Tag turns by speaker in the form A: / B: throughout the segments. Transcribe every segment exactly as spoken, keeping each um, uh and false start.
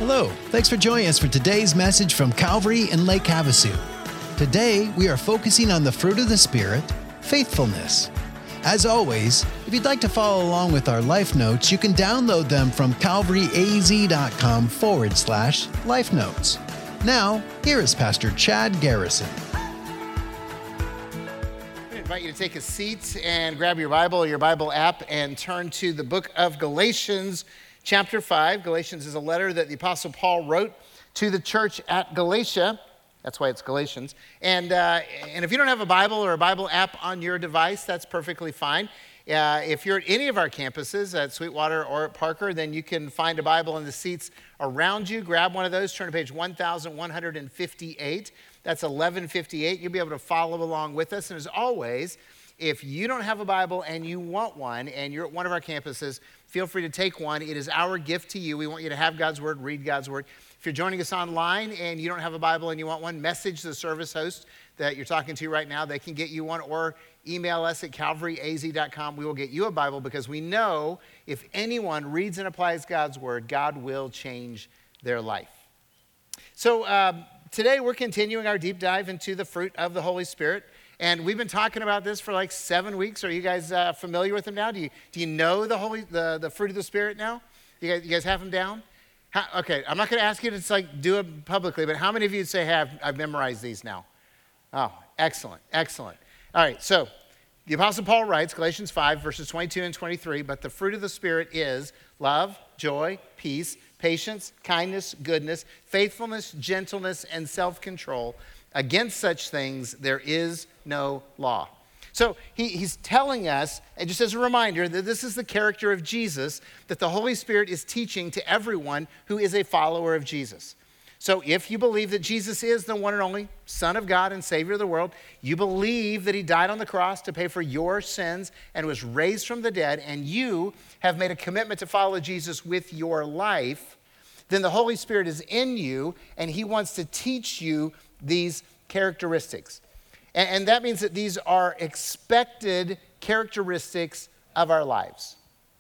A: Hello, thanks for joining us for today's message from Calvary in Lake Havasu. Today, we are focusing on the fruit of the Spirit, faithfulness. As always, if you'd like to follow along with our life notes, you can download them from calvaryaz.com forward slash life notes. Now, here is Pastor Chad Garrison.
B: I invite you to take a seat and grab your Bible or your Bible app and turn to the book of Galatians, chapter five. Galatians is a letter that the Apostle Paul wrote to the church at Galatia. That's why it's Galatians. And, uh, and if you don't have a Bible or a Bible app on your device, that's perfectly fine. Uh, if you're at any of our campuses, at Sweetwater or at Parker, then you can find a Bible in the seats around you. Grab one of those, turn to page one thousand one hundred fifty-eight. That's eleven fifty-eight. You'll be able to follow along with us. And as always, if you don't have a Bible and you want one, and you're at one of our campuses, feel free to take one. It is our gift to you. We want you to have God's Word, read God's Word. If you're joining us online and you don't have a Bible and you want one, message the service host that you're talking to right now. They can get you one, or email us at calvary a z dot com. We will get you a Bible, because we know if anyone reads and applies God's Word, God will change their life. So um, today we're continuing our deep dive into the fruit of the Holy Spirit. And we've been talking about this for like seven weeks. Are you guys uh, familiar with them now? Do you, do you know the Holy the, the fruit of the Spirit now? You guys, you guys have them down? How, okay, I'm not going to ask you to just like do it publicly, but how many of you say, have I've memorized these now? Oh, excellent, excellent. All right, so the Apostle Paul writes, Galatians five, verses twenty-two and twenty-three, but the fruit of the Spirit is love, joy, peace, patience, kindness, goodness, faithfulness, gentleness, and self-control. Against such things there is no law. So he, he's telling us, and just as a reminder, that this is the character of Jesus that the Holy Spirit is teaching to everyone who is a follower of Jesus. So if you believe that Jesus is the one and only Son of God and Savior of the world, you believe that he died on the cross to pay for your sins and was raised from the dead, and you have made a commitment to follow Jesus with your life, then the Holy Spirit is in you, and he wants to teach you these characteristics. And, and that means that these are expected characteristics of our lives.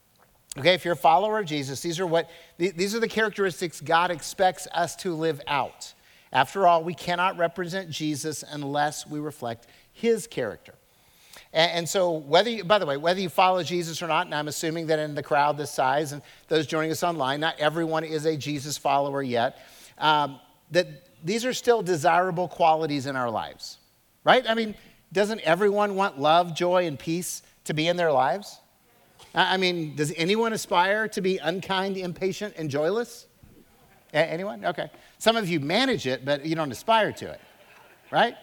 B: Okay, if you're a follower of Jesus, these are what these are the characteristics God expects us to live out. After all, we cannot represent Jesus unless we reflect his character. And, and so whether you, by the way, whether you follow Jesus or not, and I'm assuming that in the crowd this size and those joining us online, not everyone is a Jesus follower yet, um, that these are still desirable qualities in our lives, right? I mean, doesn't everyone want love, joy, and peace to be in their lives? I mean, does anyone aspire to be unkind, impatient, and joyless? A- anyone? Okay. Some of you manage it, but you don't aspire to it, right?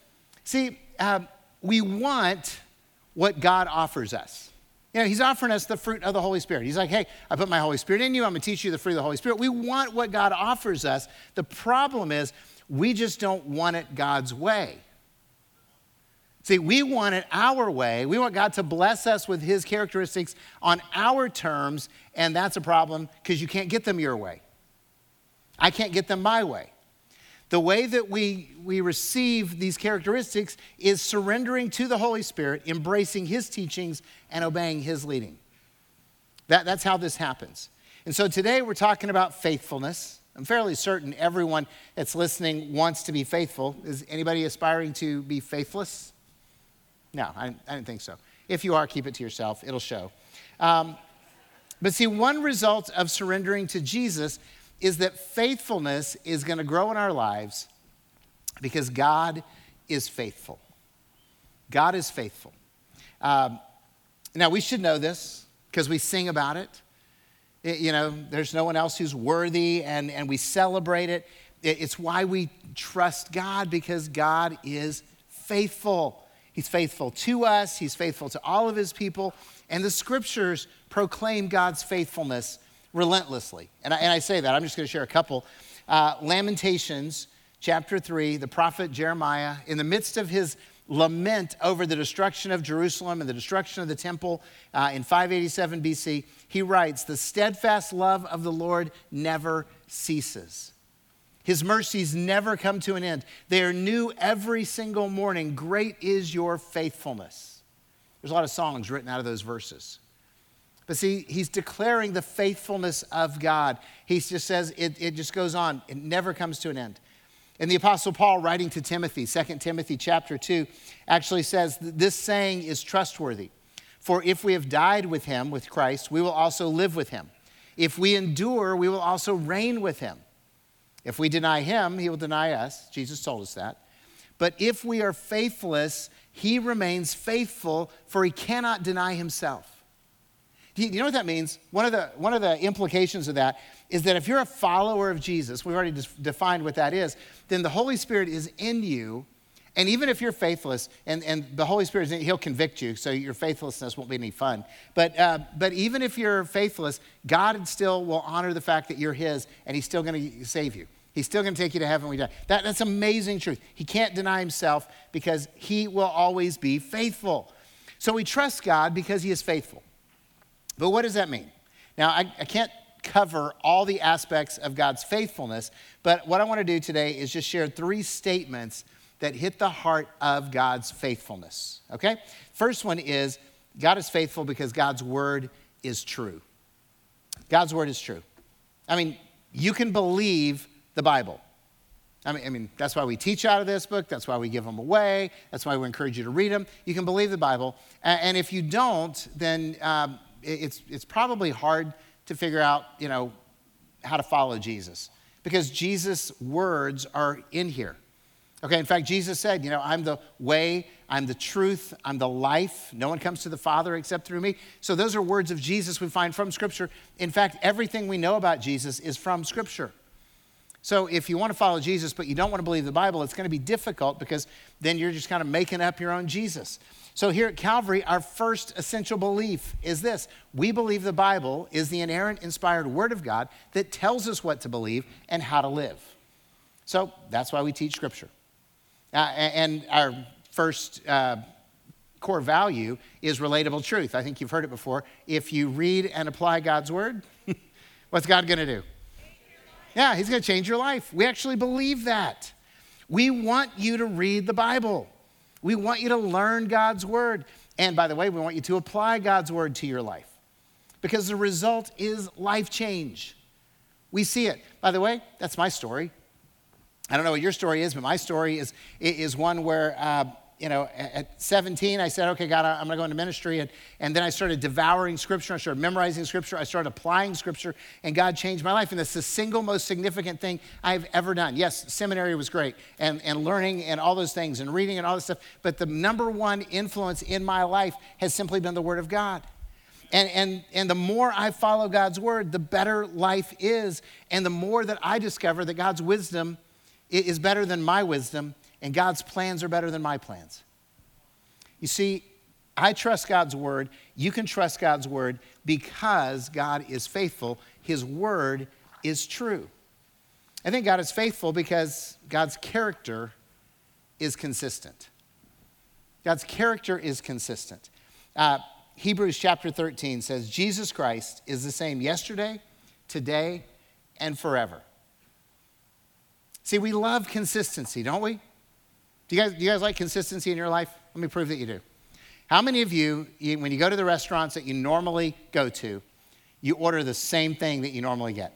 B: See, um, we want what God offers us. You know, he's offering us the fruit of the Holy Spirit. He's like, hey, I put my Holy Spirit in you. I'm going to teach you the fruit of the Holy Spirit. We want what God offers us. The problem is we just don't want it God's way. See, we want it our way. We want God to bless us with his characteristics on our terms, and that's a problem because you can't get them your way. I can't get them my way. The way that we, we receive these characteristics is surrendering to the Holy Spirit, embracing his teachings, and obeying his leading. That, that's how this happens. And so today we're talking about faithfulness. I'm fairly certain everyone that's listening wants to be faithful. Is anybody aspiring to be faithless? No, I, I didn't think so. If you are, keep it to yourself. It'll show. Um, but see, one result of surrendering to Jesus is that faithfulness is going to grow in our lives because God is faithful. God is faithful. Um, now, we should know this because we sing about it. it. You know, there's no one else who's worthy, and, and we celebrate it. it. It's why we trust God, because God is faithful. He's faithful to us. He's faithful to all of his people. And the scriptures proclaim God's faithfulness relentlessly. And I, and I say that. I'm just going to share a couple. Uh, Lamentations chapter three, the prophet Jeremiah, in the midst of his lament over the destruction of Jerusalem and the destruction of the temple uh, in five eighty-seven B C, he writes, "The steadfast love of the Lord never ceases. His mercies never come to an end. They are new every single morning. Great is your faithfulness." There's a lot of songs written out of those verses. But see, he's declaring the faithfulness of God. He just says, it, it just goes on. It never comes to an end. And the Apostle Paul, writing to Timothy, Second Timothy chapter two, actually says, this saying is trustworthy. For if we have died with him, with Christ, we will also live with him. If we endure, we will also reign with him. If we deny him, he will deny us. Jesus told us that. But if we are faithless, he remains faithful, for he cannot deny himself. Do you know what that means? One of the, one of the implications of that is that if you're a follower of Jesus, we've already defined what that is, then the Holy Spirit is in you. And even if you're faithless, and, and the Holy Spirit is in, he'll convict you, so your faithlessness won't be any fun. But, uh, but even if you're faithless, God still will honor the fact that you're his, and he's still going to save you. He's still going to take you to heaven when we die. That, that's amazing truth. He can't deny himself because he will always be faithful. So we trust God because he is faithful. But what does that mean? Now, I, I can't cover all the aspects of God's faithfulness, but what I want to do today is just share three statements that hit the heart of God's faithfulness, okay? First one is, God is faithful because God's word is true. God's word is true. I mean, you can believe the Bible. I mean, I mean, that's why we teach out of this book. That's why we give them away. That's why we encourage you to read them. You can believe the Bible. And if you don't, then um, it's, it's probably hard to figure out, you know, how to follow Jesus. Because Jesus' words are in here. Okay, in fact, Jesus said, you know, I'm the way, I'm the truth, I'm the life. No one comes to the Father except through me. So those are words of Jesus we find from Scripture. In fact, everything we know about Jesus is from Scripture. So if you want to follow Jesus, but you don't want to believe the Bible, it's going to be difficult because then you're just kind of making up your own Jesus. So here at Calvary, our first essential belief is this. We believe the Bible is the inerrant, inspired Word of God that tells us what to believe and how to live. So that's why we teach Scripture. Uh, and our first uh, core value is relatable truth. I think you've heard it before. If you read and apply God's Word, what's God going to do? Yeah, he's going to change your life. We actually believe that. We want you to read the Bible. We want you to learn God's word. And by the way, we want you to apply God's word to your life because the result is life change. We see it. By the way, that's my story. I don't know what your story is, but my story is, is one where, uh, you know, at seventeen, I said, okay, God, I'm going to go into ministry. And, and then I started devouring Scripture. I started memorizing Scripture. I started applying Scripture. And God changed my life. And that's the single most significant thing I've ever done. Yes, seminary was great. And, and learning and all those things and reading and all this stuff. But the number one influence in my life has simply been the Word of God. And, and, and the more I follow God's Word, the better life is. And the more that I discover that God's wisdom is better than my wisdom, and God's plans are better than my plans. You see, I trust God's word. You can trust God's word because God is faithful. His word is true. I think God is faithful because God's character is consistent. God's character is consistent. Uh, Hebrews chapter thirteen says, Jesus Christ is the same yesterday, today, and forever. See, we love consistency, don't we? Do you guys, do you guys like consistency in your life? Let me prove that you do. How many of you, you, when you go to the restaurants that you normally go to, you order the same thing that you normally get?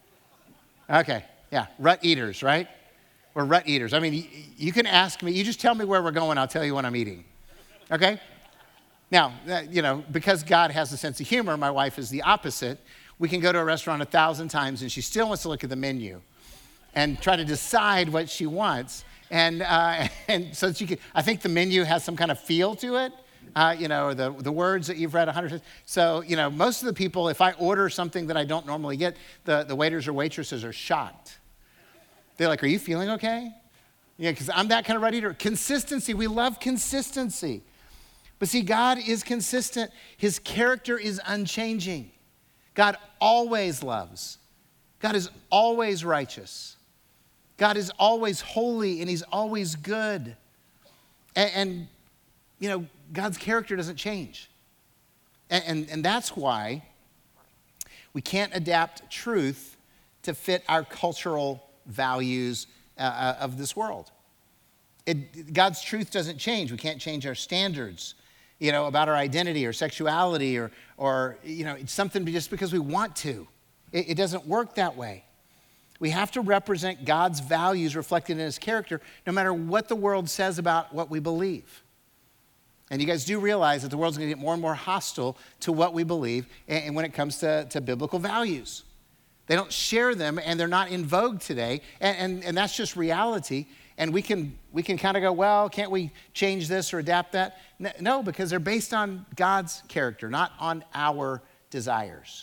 B: Okay, yeah, rut eaters, right? We're rut eaters. I mean, you, you can ask me, you just tell me where we're going, I'll tell you what I'm eating, okay? Now, uh, you know, because God has a sense of humor, my wife is the opposite. We can go to a restaurant a thousand times and she still wants to look at the menu and try to decide what she wants. And uh, and so that you can, I think the menu has some kind of feel to it, uh, you know, the, the words that you've read a hundred times. So, you know, most of the people, if I order something that I don't normally get, the, the waiters or waitresses are shocked. They're like, are you feeling okay? Yeah, because I'm that kind of red eater. Consistency, we love consistency. But see, God is consistent. His character is unchanging. God always loves. God is always righteous. God is always holy and he's always good. And, and you know, God's character doesn't change. And, and, and that's why we can't adapt truth to fit our cultural values uh, of this world. It, God's truth doesn't change. We can't change our standards. you know, about our identity or sexuality or, or you know, it's something just because we want to. It, it doesn't work that way. We have to represent God's values reflected in his character, no matter what the world says about what we believe. And you guys do realize that the world's going to get more and more hostile to what we believe and when it comes to, to biblical values. They don't share them, and they're not in vogue today, and, and, and that's just reality. And we can we can kind of go, well, can't we change this or adapt that? No, because they're based on God's character, not on our desires.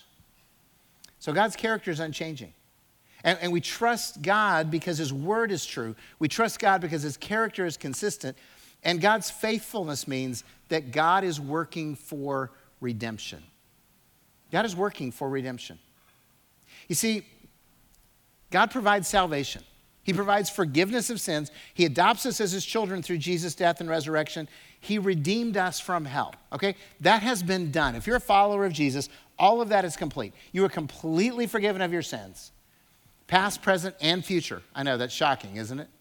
B: So God's character is unchanging. And, and we trust God because his word is true. We trust God because his character is consistent. And God's faithfulness means that God is working for redemption. God is working for redemption. You see, God provides salvation. He provides forgiveness of sins. He adopts us as his children through Jesus' death and resurrection. He redeemed us from hell, okay? That has been done. If you're a follower of Jesus, all of that is complete. You are completely forgiven of your sins, past, present, and future. I know, that's shocking, isn't it?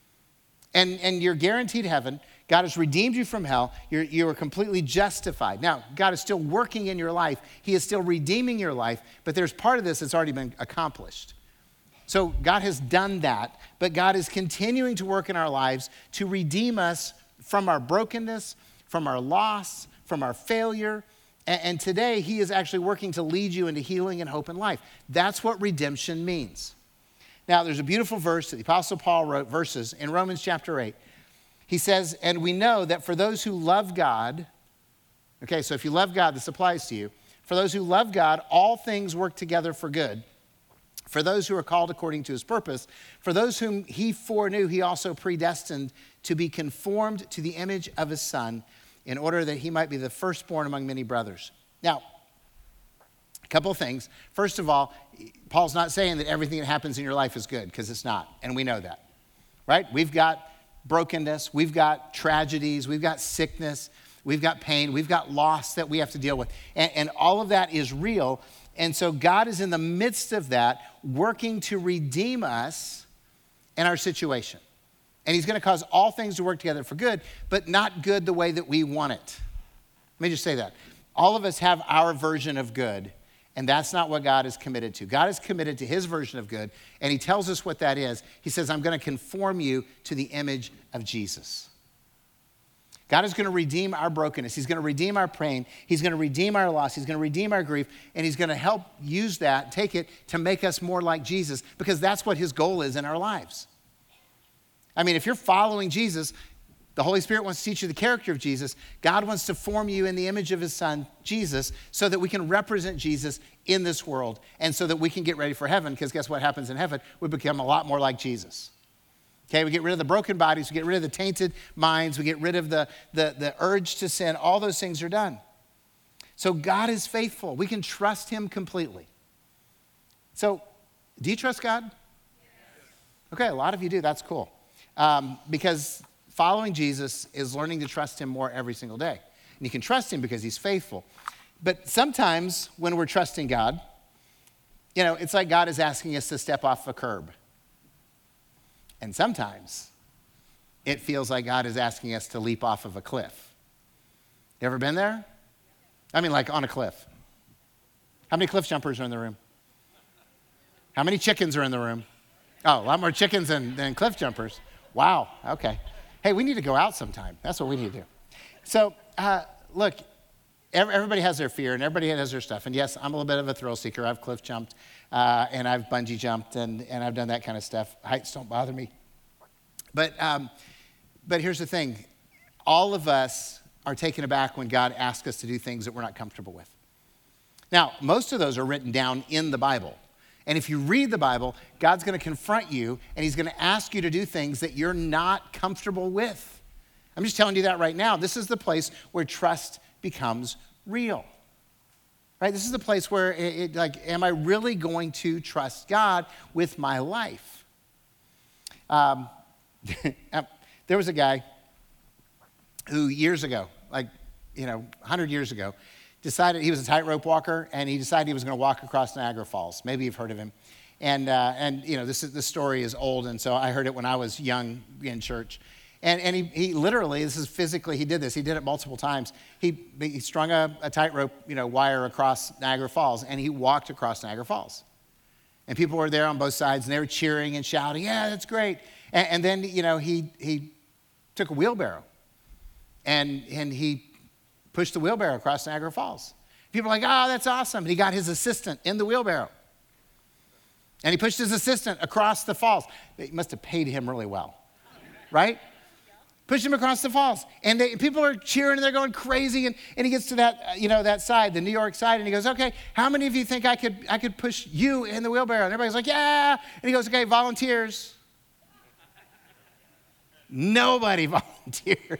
B: And, and you're guaranteed heaven. God has redeemed you from hell. You're, you are completely justified. Now, God is still working in your life. He is still redeeming your life, but there's part of this that's already been accomplished. So God has done that, but God is continuing to work in our lives to redeem us from our brokenness, from our loss, from our failure. And, and today, he is actually working to lead you into healing and hope and life. That's what redemption means. Now, there's a beautiful verse that the Apostle Paul wrote, verses in Romans chapter eight. He says, and we know that for those who love God, okay, so if you love God, this applies to you. For those who love God, all things work together for good. For those who are called according to his purpose, for those whom he foreknew, he also predestined to be conformed to the image of his Son, in order that he might be the firstborn among many brothers. Now, a couple of things. First of all, Paul's not saying that everything that happens in your life is good, because it's not, and we know that, right? We've got brokenness, we've got tragedies, we've got sickness, we've got pain, we've got loss that we have to deal with, and, and all of that is real. And so God is in the midst of that, working to redeem us in our situation. And he's going to cause all things to work together for good, but not good the way that we want it. Let me just say that. All of us have our version of good, and that's not what God is committed to. God is committed to his version of good, and he tells us what that is. He says, I'm going to conform you to the image of Jesus. God is going to redeem our brokenness. He's going to redeem our pain. He's going to redeem our loss. He's going to redeem our grief, and he's going to help use that, take it to make us more like Jesus, because that's what his goal is in our lives. I mean, if you're following Jesus, the Holy Spirit wants to teach you the character of Jesus. God wants to form you in the image of his Son, Jesus, so that we can represent Jesus in this world and so that we can get ready for heaven, because guess what happens in heaven? We become a lot more like Jesus. Okay, we get rid of the broken bodies, we get rid of the tainted minds, we get rid of the, the, the urge to sin. All those things are done. So God is faithful. We can trust him completely. So, do you trust God? Yes. Okay, a lot of you do. That's cool. Um, because following Jesus is learning to trust him more every single day. And you can trust him because he's faithful. But sometimes when we're trusting God, you know, it's like God is asking us to step off a curb. And sometimes it feels like God is asking us to leap off of a cliff. You ever been there? I mean, like on a cliff. How many cliff jumpers are in the room? How many chickens are in the room? Oh, a lot more chickens than, than cliff jumpers. Wow, okay. Hey, we need to go out sometime. That's what we need to do. So, uh, look, everybody has their fear and everybody has their stuff. And yes, I'm a little bit of a thrill seeker. I've cliff jumped uh, and I've bungee jumped and, and I've done that kind of stuff. Heights don't bother me. But, um, but here's the thing. All of us are taken aback when God asks us to do things that we're not comfortable with. Now, most of those are written down in the Bible. And if you read the Bible, God's going to confront you and he's going to ask you to do things that you're not comfortable with. I'm just telling you that right now. This is the place where trust becomes real. Right? This is the place where it, it like, am I really going to trust God with my life? Um, there was a guy who years ago, like, you know, one hundred years ago, decided he was a tightrope walker, and he decided he was going to walk across Niagara Falls. Maybe you've heard of him. And, uh, and you know, this, is, this story is old, and so I heard it when I was young in church. And, and he, he literally, this is physically, he did this. He did it multiple times. He, he strung a, a tightrope, you know, wire across Niagara Falls, and he walked across Niagara Falls. And people were there on both sides, and they were cheering and shouting, yeah, that's great. And, and then, you know, he, he took a wheelbarrow, and, and he pushed the wheelbarrow across Niagara Falls. People were like, oh, that's awesome. And he got his assistant in the wheelbarrow. And he pushed his assistant across the falls. They must have paid him really well, right? Pushed him across the falls. And they, people are cheering and they're going crazy. And, and he gets to that, uh, you know, that side, the New York side, and he goes, okay, how many of you think I could, I could push you in the wheelbarrow? And everybody's like, yeah. And he goes, okay, volunteers. Nobody volunteered.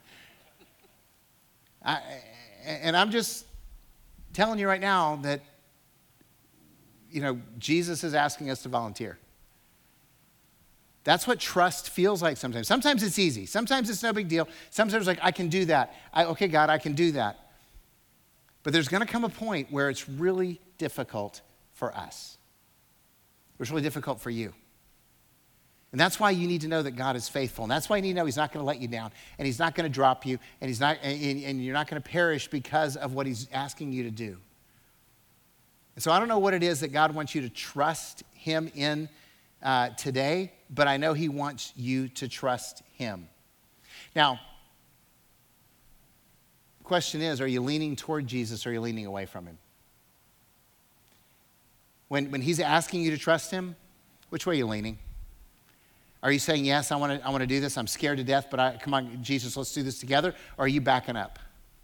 B: I, and I'm just telling you right now that, you know, Jesus is asking us to volunteer. That's what trust feels like sometimes. Sometimes it's easy. Sometimes it's no big deal. Sometimes it's like, I can do that. I, okay, God, I can do that. But there's going to come a point where it's really difficult for us. It's really difficult for you. And that's why you need to know that God is faithful. And that's why you need to know he's not going to let you down. And he's not going to drop you. And, he's not, and, and you're not going to perish because of what he's asking you to do. And so I don't know what it is that God wants you to trust him in uh, today, but I know he wants you to trust him. Now, the question is, are you leaning toward Jesus or are you leaning away from him? When, when he's asking you to trust him, which way are you leaning? Are you saying, yes, I want to I want to do this. I'm scared to death, but I, come on, Jesus, let's do this together. Or are you backing up?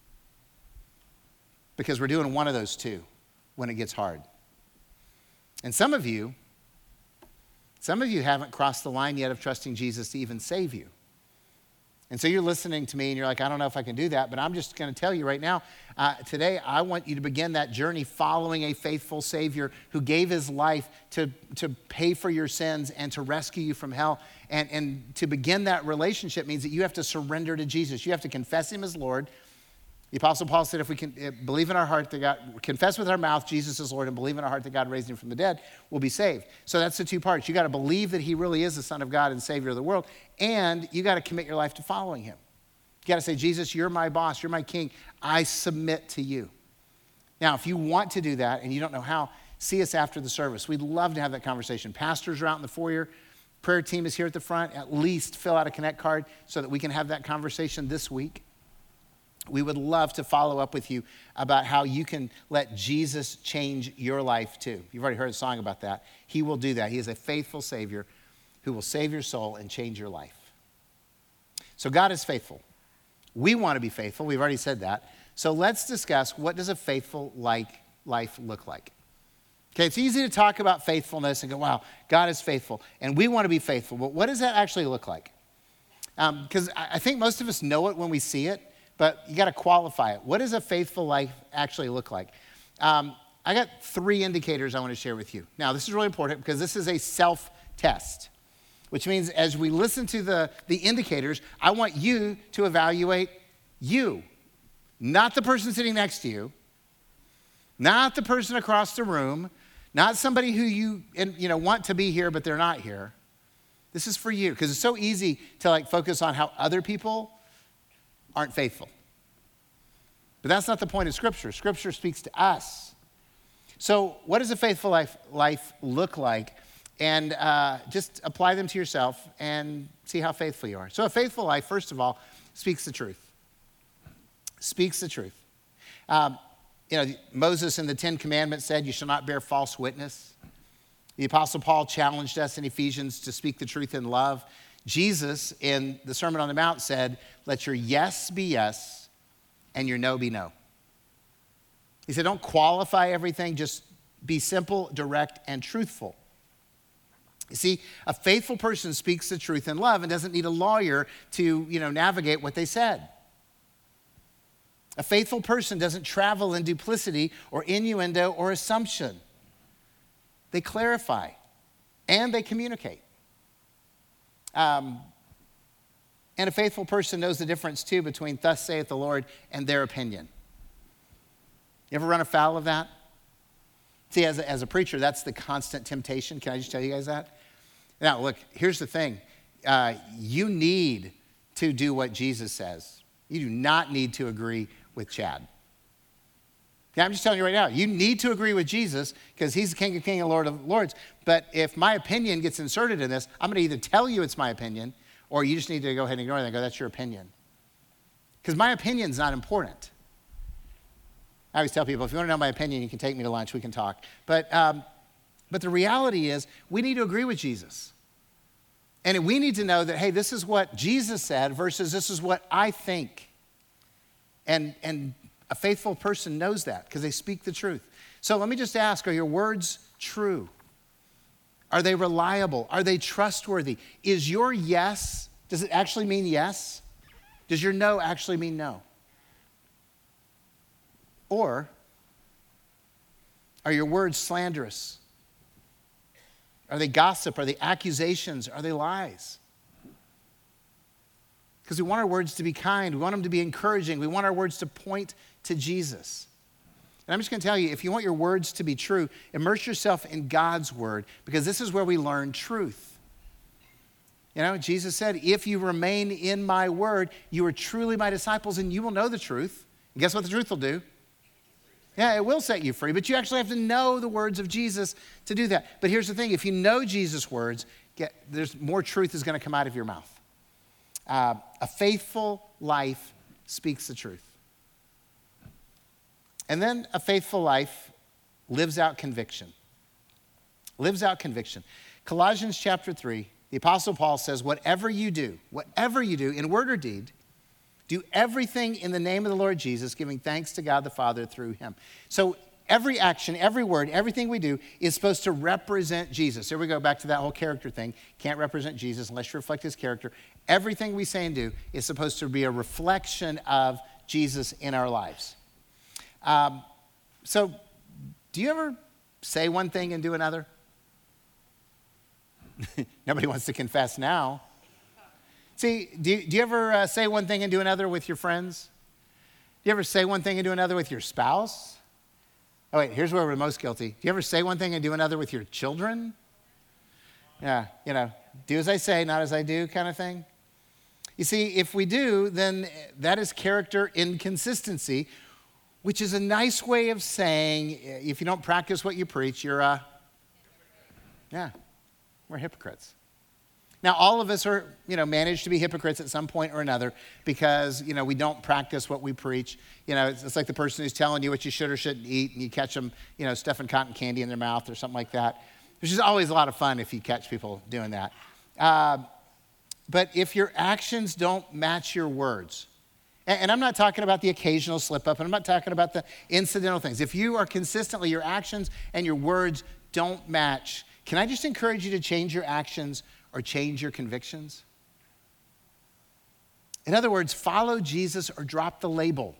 B: Because we're doing one of those two when it gets hard. And some of you, some of you haven't crossed the line yet of trusting Jesus to even save you. And so you're listening to me and you're like, I don't know if I can do that, but I'm just going to tell you right now, uh, today I want you to begin that journey following a faithful Savior who gave his life to, to pay for your sins and to rescue you from hell. And, and to begin that relationship means that you have to surrender to Jesus. You have to confess him as Lord. The Apostle Paul said if we can believe in our heart that God, confess with our mouth Jesus is Lord and believe in our heart that God raised him from the dead, we'll be saved. So that's the two parts. You got to believe that he really is the Son of God and Savior of the world, and you got to commit your life to following him. You got to say, Jesus, you're my boss, you're my king, I submit to you. Now, if you want to do that and you don't know how, see us after the service. We'd love to have that conversation. Pastors are out in the foyer. Prayer team is here at the front. At least fill out a Connect card so that we can have that conversation this week. We would love to follow up with you about how you can let Jesus change your life too. You've already heard a song about that. He will do that. He is a faithful Savior who will save your soul and change your life. So God is faithful. We want to be faithful. We've already said that. So let's discuss, what does a faithful like life look like? Okay, it's easy to talk about faithfulness and go, wow, God is faithful. And we want to be faithful. But what does that actually look like? Because um, I think most of us know it when we see it. But you got to qualify it. What does a faithful life actually look like? Um, I got three indicators I want to share with you. Now, this is really important because this is a self-test, which means as we listen to the, the indicators, I want you to evaluate you, not the person sitting next to you, not the person across the room, not somebody who you, you know, want to be here, but they're not here. This is for you because it's so easy to like focus on how other people aren't faithful. But that's not the point of Scripture. Scripture speaks to us. So what does a faithful life, life look like? And uh, just apply them to yourself and see how faithful you are. So a faithful life, first of all, speaks the truth. Speaks the truth. Um, you know, Moses in the Ten Commandments said, you shall not bear false witness. The Apostle Paul challenged us in Ephesians to speak the truth in love. Jesus in the Sermon on the Mount said, let your yes be yes and your no be no. He said, don't qualify everything, just be simple, direct, and truthful. You see, a faithful person speaks the truth in love and doesn't need a lawyer to, you know, navigate what they said. A faithful person doesn't travel in duplicity or innuendo or assumption. They clarify and they communicate. Um, and a faithful person knows the difference too between thus saith the Lord and their opinion. You ever run afoul of that? See, as a, as a preacher, that's the constant temptation. Can I just tell you guys that? Now, look, here's the thing. Uh, you need to do what Jesus says. You do not need to agree with Chad. Yeah, I'm just telling you right now, you need to agree with Jesus because he's the King of Kings and Lord of Lords. But if my opinion gets inserted in this, I'm going to either tell you it's my opinion or you just need to go ahead and ignore it and go, that's your opinion. Because my opinion's not important. I always tell people, if you want to know my opinion, you can take me to lunch, we can talk. But, um, but the reality is, we need to agree with Jesus. And we need to know that, hey, this is what Jesus said versus this is what I think. And, and a faithful person knows that because they speak the truth. So let me just ask, are your words true? Are they reliable? Are they trustworthy? Is your yes, does it actually mean yes? Does your no actually mean no? Or are your words slanderous? Are they gossip? Are they accusations? Are they lies? Because we want our words to be kind. We want them to be encouraging. We want our words to point to Jesus. And I'm just going to tell you, if you want your words to be true, immerse yourself in God's word, because this is where we learn truth. You know, Jesus said, if you remain in my word, you are truly my disciples and you will know the truth. And guess what the truth will do? Yeah, it will set you free, but you actually have to know the words of Jesus to do that. But here's the thing, if you know Jesus' words, get, there's more truth is going to come out of your mouth. Uh, a faithful life speaks the truth. And then a faithful life lives out conviction. Lives out conviction. Colossians chapter three, the Apostle Paul says, whatever you do, whatever you do in word or deed, do everything in the name of the Lord Jesus, giving thanks to God the Father through him. So every action, every word, everything we do is supposed to represent Jesus. Here we go back to that whole character thing. Can't represent Jesus unless you reflect his character. Everything we say and do is supposed to be a reflection of Jesus in our lives. Um, so do you ever say one thing and do another? Nobody wants to confess now. See, do you, do you ever uh, say one thing and do another with your friends? Do you ever say one thing and do another with your spouse? Oh, wait, here's where we're most guilty. Do you ever say one thing and do another with your children? Yeah, you know, do as I say, not as I do kind of thing. You see, if we do, then that is character inconsistency, which is a nice way of saying if you don't practice what you preach, you're a, yeah, we're hypocrites. Now, all of us are, you know, manage to be hypocrites at some point or another because, you know, we don't practice what we preach. You know, it's, it's like the person who's telling you what you should or shouldn't eat, and you catch them, you know, stuffing cotton candy in their mouth or something like that, which is always a lot of fun if you catch people doing that. Uh, but if your actions don't match your words, and, and I'm not talking about the occasional slip up, and I'm not talking about the incidental things. If you are consistently, your actions and your words don't match, can I just encourage you to change your actions or change your convictions? In other words, follow Jesus or drop the label.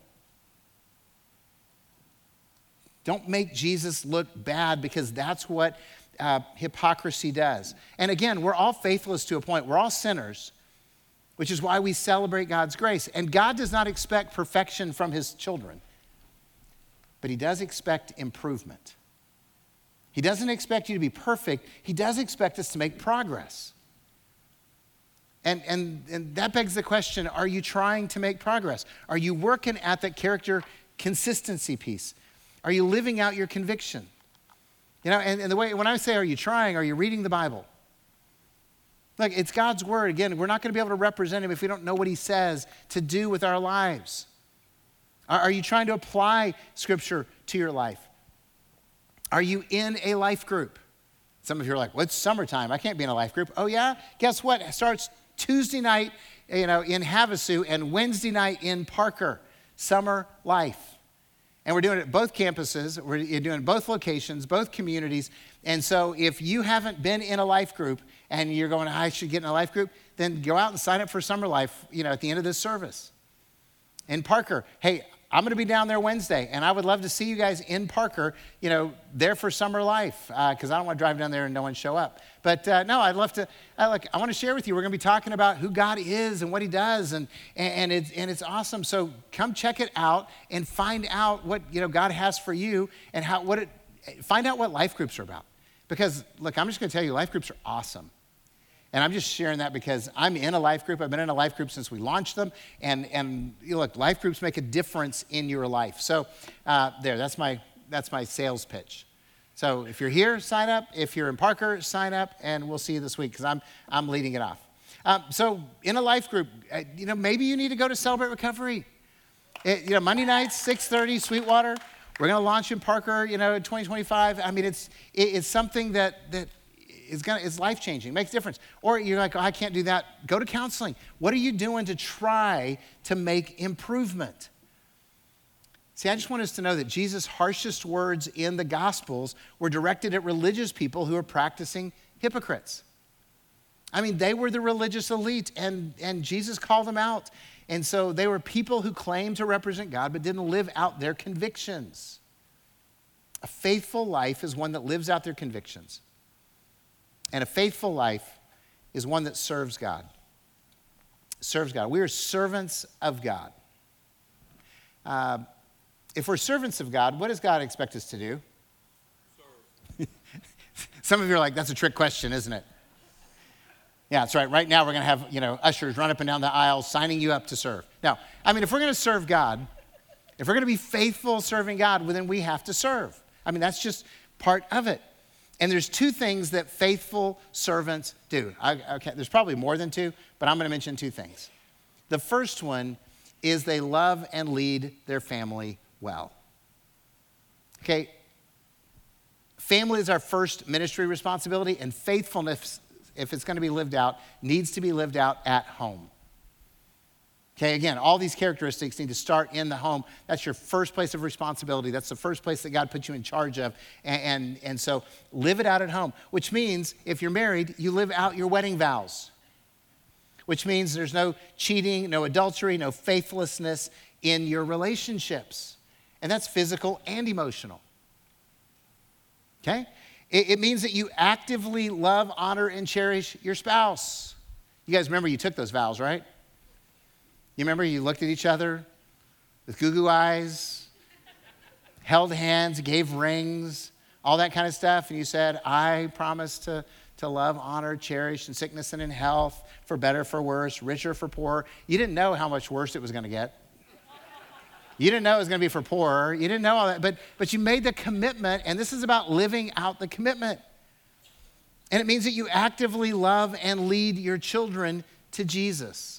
B: Don't make Jesus look bad because that's what uh, hypocrisy does. And again, we're all faithless to a point. We're all sinners, which is why we celebrate God's grace. And God does not expect perfection from his children, but he does expect improvement. He doesn't expect you to be perfect. He does expect us to make progress. And, and, and that begs the question, are you trying to make progress? Are you working at that character consistency piece? Are you living out your conviction? You know, and, and the way, when I say are you trying, are you reading the Bible? Look, it's God's word. Again, we're not going to be able to represent him if we don't know what he says to do with our lives. Are, are you trying to apply scripture to your life? Are you in a life group? Some of you are like, well, it's summertime. I can't be in a life group. Oh, yeah? Guess what? It starts Tuesday night, you know, in Havasu and Wednesday night in Parker. Summer Life. And we're doing it at both campuses. We're doing it at both locations, both communities. And so if you haven't been in a life group and you're going, I should get in a life group, then go out and sign up for Summer Life, you know, at the end of this service. In Parker, hey, I'm going to be down there Wednesday, and I would love to see you guys in Parker, you know, there for Summer Life, because uh, I don't want to drive down there and no one show up. But uh, no, I'd love to, I, like, I want to share with you. We're going to be talking about who God is and what he does, and, and, and, it's, and it's awesome. So come check it out and find out what, you know, God has for you and how, what it, find out what life groups are about. Because, look, I'm just going to tell you, life groups are awesome. And I'm just sharing that because I'm in a life group. I've been in a life group since we launched them. And, and you know, look, life groups make a difference in your life. So uh, there, that's my, that's my sales pitch. So if you're here, sign up. If you're in Parker, sign up. And we'll see you this week because I'm, I'm leading it off. Um, so in a life group, uh, you know, maybe you need to go to Celebrate Recovery. It, you know, Monday nights, six thirty, Sweetwater. We're going to launch in Parker, you know, in twenty twenty-five. I mean, it's it, it's something that that is going to, it's life-changing, makes a difference. Or you're like, oh, I can't do that. Go to counseling. What are you doing to try to make improvement? See, I just want us to know that Jesus' harshest words in the Gospels were directed at religious people who are practicing hypocrites. I mean, they were the religious elite, and, and Jesus called them out. And so they were people who claimed to represent God but didn't live out their convictions. A faithful life is one that lives out their convictions. And a faithful life is one that serves God. Serves God. We are servants of God. Uh, if we're servants of God, what does God expect us to do? Serve. Some of you are like, that's a trick question, isn't it? Yeah, that's right. Right now we're going to have, you know, ushers run up and down the aisles signing you up to serve. Now, I mean, if we're going to serve God, if we're going to be faithful serving God, well, then we have to serve. I mean, that's just part of it. And there's two things that faithful servants do. I, okay, there's probably more than two, but I'm going to mention two things. The first one is they love and lead their family well. Okay, family is our first ministry responsibility, and faithfulness, if it's going to be lived out, needs to be lived out at home. Okay, again, all these characteristics need to start in the home. That's your first place of responsibility. That's the first place that God put you in charge of. And, and, and so live it out at home, which means if you're married, you live out your wedding vows, which means there's no cheating, no adultery, no faithlessness in your relationships. And that's physical and emotional. Okay? It, it means that you actively love, honor, and cherish your spouse. You guys remember you took those vows, right? You remember you looked at each other with goo-goo eyes, held hands, gave rings, all that kind of stuff, and you said, I promise to, to love, honor, cherish in sickness and in health, for better, for worse, richer, for poorer. You didn't know how much worse it was going to get. You didn't know it was going to be for poorer. You didn't know all that, but, but you made the commitment, and this is about living out the commitment. And it means that you actively love and lead your children to Jesus.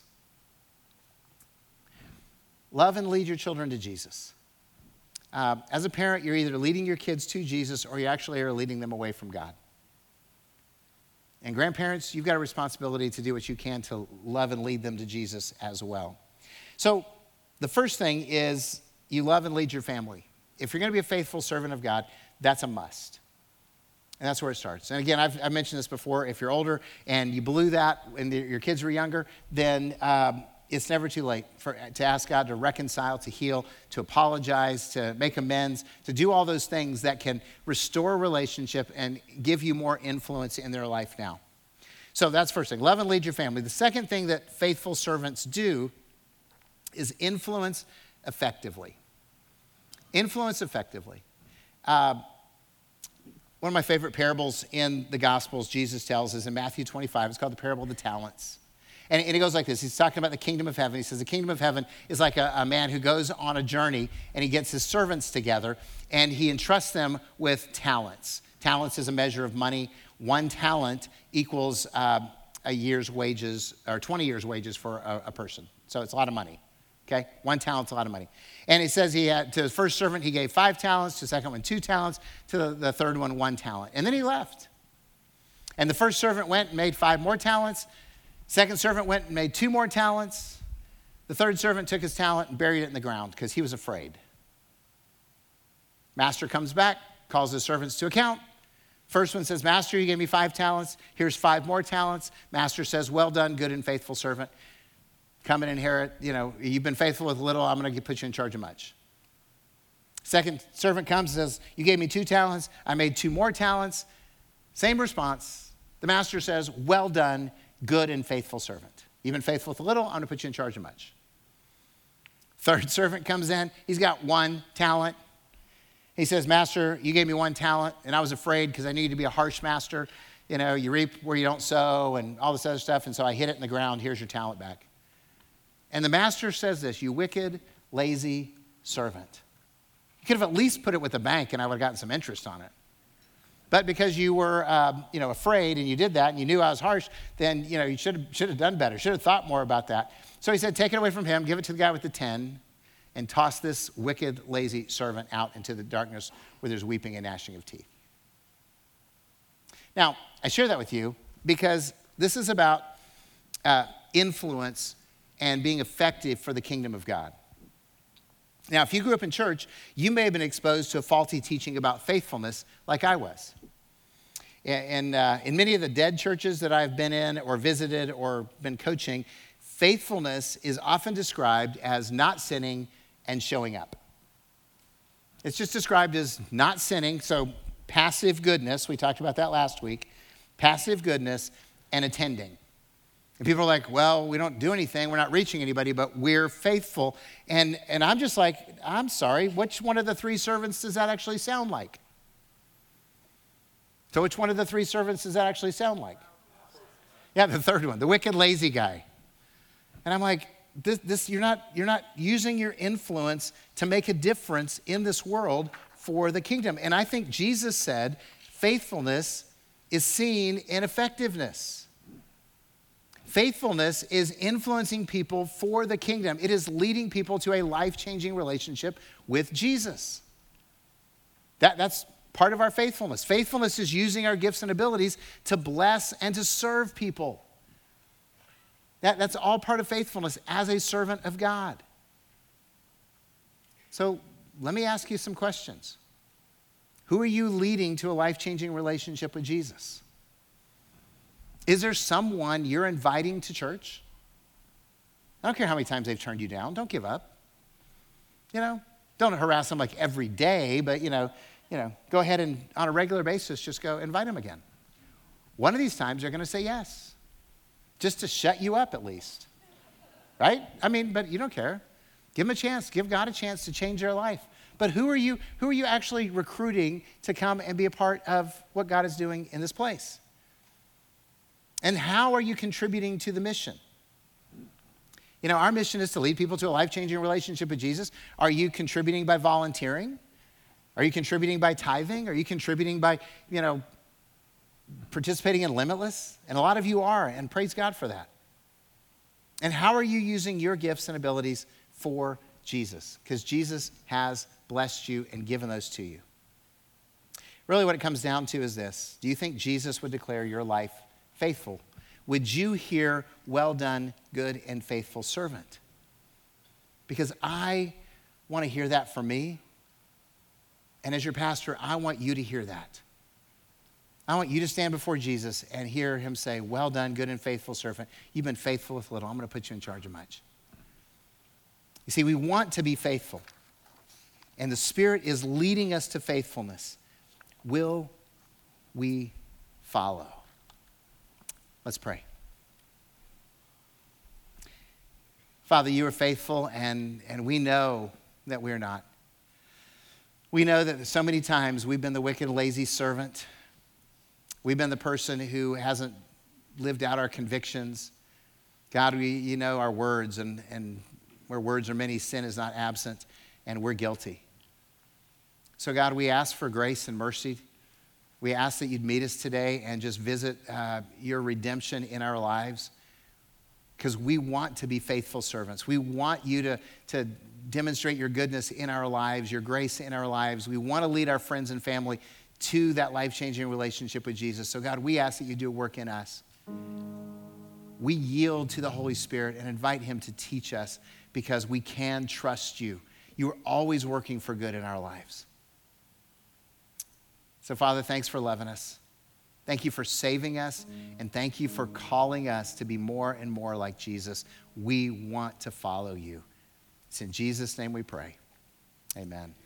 B: Love and lead your children to Jesus. Uh, as a parent, you're either leading your kids to Jesus or you actually are leading them away from God. And grandparents, you've got a responsibility to do what you can to love and lead them to Jesus as well. So the first thing is you love and lead your family. If you're going to be a faithful servant of God, that's a must. And that's where it starts. And again, I've, I've mentioned this before. If you're older and you blew that when the, your kids were younger, then um, it's never too late for, to ask God to reconcile, to heal, to apologize, to make amends, to do all those things that can restore a relationship and give you more influence in their life now. So that's the first thing. Love and lead your family. The second thing that faithful servants do is influence effectively. Influence effectively. Uh, one of my favorite parables in the Gospels Jesus tells is in Matthew twenty-five. It's called the parable of the talents. And, and it goes like this. He's talking about the kingdom of heaven. He says the kingdom of heaven is like a, a man who goes on a journey and he gets his servants together and he entrusts them with talents. Talents is a measure of money. One talent equals uh, a year's wages or twenty years' wages for a, a person. So it's a lot of money. Okay, one talent's a lot of money. And he says he had, to his first servant, he gave five talents, to the second one, two talents, to the, the third one, one talent. And then he left. And the first servant went and made five more talents. Second servant went and made two more talents. The third servant took his talent and buried it in the ground because he was afraid. Master comes back, calls his servants to account. First one says, Master, you gave me five talents. Here's five more talents. Master says, well done, good and faithful servant. Come and inherit, you know, you've been faithful with little, I'm going to put you in charge of much. Second servant comes and says, you gave me two talents, I made two more talents. Same response. The master says, well done, good and faithful servant. You've been faithful with a little, I'm going to put you in charge of much. Third servant comes in, he's got one talent. He says, Master, you gave me one talent, and I was afraid because I knew you to be a harsh master. you know, you reap where you don't sow and all this other stuff, and so I hid it in the ground. Here's your talent back. And the master says this, you wicked, lazy servant. You could have at least put it with the bank and I would have gotten some interest on it. But because you were, um, you know, afraid and you did that and you knew I was harsh, then, you know, you should have, should have done better, should have thought more about that. So he said, take it away from him, give it to the guy with the ten, and toss this wicked, lazy servant out into the darkness where there's weeping and gnashing of teeth. Now, I share that with you because this is about uh, influence and being effective for the kingdom of God. Now, if you grew up in church, you may have been exposed to a faulty teaching about faithfulness like I was. And uh, in many of the dead churches that I've been in or visited or been coaching, faithfulness is often described as not sinning and showing up. It's just described as not sinning, so passive goodness, we talked about that last week, passive goodness and attending. And people are like, well, we don't do anything, we're not reaching anybody, but we're faithful. And, and I'm just like, I'm sorry, which one of the three servants does that actually sound like? So which one of the three servants does that actually sound like? Yeah, the third one, the wicked, lazy guy. And I'm like, this, this you're not, you're not using your influence to make a difference in this world for the kingdom. And I think Jesus said faithfulness is seen in effectiveness. Faithfulness is influencing people for the kingdom. It is leading people to a life-changing relationship with Jesus. That, that's part of our faithfulness. Faithfulness is using our gifts and abilities to bless and to serve people. That, that's all part of faithfulness as a servant of God. So let me ask you some questions. Who are you leading to a life-changing relationship with Jesus? Is there someone you're inviting to church? I don't care how many times they've turned you down. Don't give up. You know, don't harass them like every day, but, you know, you know, go ahead and on a regular basis, just go invite them again. One of these times they're going to say yes, just to shut you up at least, right? I mean, but you don't care. Give them a chance. Give God a chance to change their life. But who are you, who are you actually recruiting to come and be a part of what God is doing in this place? And how are you contributing to the mission? You know, our mission is to lead people to a life-changing relationship with Jesus. Are you contributing by volunteering? Are you contributing by tithing? Are you contributing by, you know, participating in Limitless? And a lot of you are, and praise God for that. And how are you using your gifts and abilities for Jesus? Because Jesus has blessed you and given those to you. Really what it comes down to is this. Do you think Jesus would declare your life faithful? Would you hear, well done, good and faithful servant? Because I want to hear that from me. And as your pastor, I want you to hear that. I want you to stand before Jesus and hear him say, well done, good and faithful servant. You've been faithful with little. I'm going to put you in charge of much. You see, we want to be faithful. And the Spirit is leading us to faithfulness. Will we follow? Let's pray. Father, you are faithful, and, and we know that we're not. We know that so many times we've been the wicked, lazy servant. We've been the person who hasn't lived out our convictions. God, we, you know our words, and, and where words are many, sin is not absent, and we're guilty. So God, we ask for grace and mercy. We ask that you'd meet us today and just visit uh, your redemption in our lives, because we want to be faithful servants. We want you to, to demonstrate your goodness in our lives, your grace in our lives. We want to lead our friends and family to that life-changing relationship with Jesus. So God, we ask that you do a work in us. We yield to the Holy Spirit and invite him to teach us, because we can trust you. You are always working for good in our lives. So Father, thanks for loving us. Thank you for saving us, and thank you for calling us to be more and more like Jesus. We want to follow you. It's in Jesus' name we pray. Amen.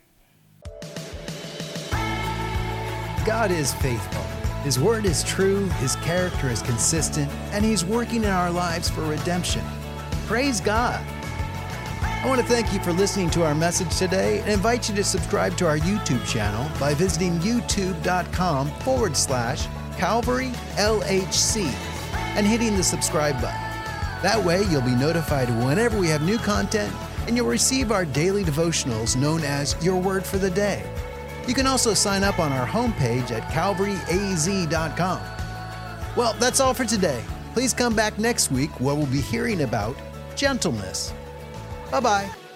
A: God is faithful. His word is true, his character is consistent, and he's working in our lives for redemption. Praise God. I want to thank you for listening to our message today and invite you to subscribe to our YouTube channel by visiting youtube.com forward slash Calvary L H C and hitting the subscribe button. That way, you'll be notified whenever we have new content, and you'll receive our daily devotionals known as Your Word for the Day. You can also sign up on our homepage at calvary a z dot com. Well, that's all for today. Please come back next week where we'll be hearing about gentleness. Bye-bye.